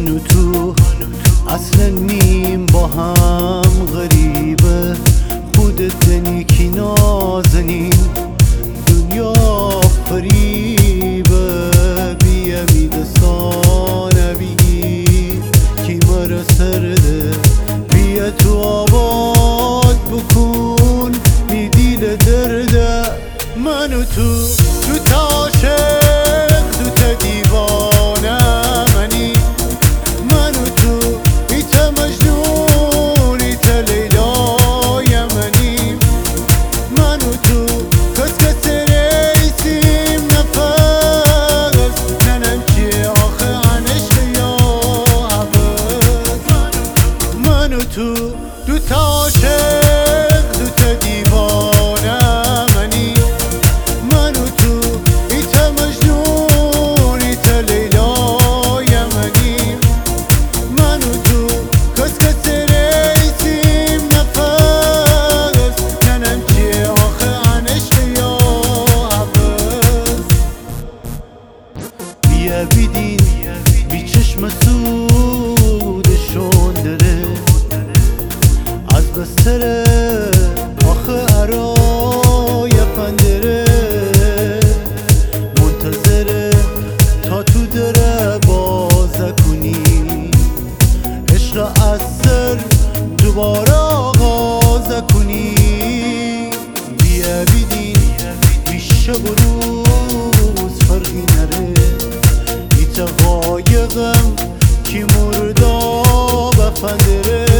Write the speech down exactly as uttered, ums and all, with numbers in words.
من و تو اصلا نیم با هم غریبه، خودت نیکی نازنین دنیا فریبه. بیا میدستانه بگیر کی مرا سرده، بیا تو آباد بکن می دیل درده. من و تو دو تا عاشق دو تا دیوانه منی، من و تو ایت مجنون ایت لیلای منی، من و تو کس کس ریسیم نفس ننم چی آخه عنشق یا عبد. من و تو دو تا عاشق دو تا دیوانه منی، من و تو ایت مجنون ایت لیلای منی، من و تو کس کس ریسیم نفس ننم چی آخه عنشق یا عبد. بیا بیدین بی چشم سودشون داره از بستر آخه ارای پندره، منتظره تا تو دره بازه کنی، عشق از سر دوباره آغازه کنی. بیا بیدین بی شب و روز فرقی نره، ایت قایقم کی مردا بفندره.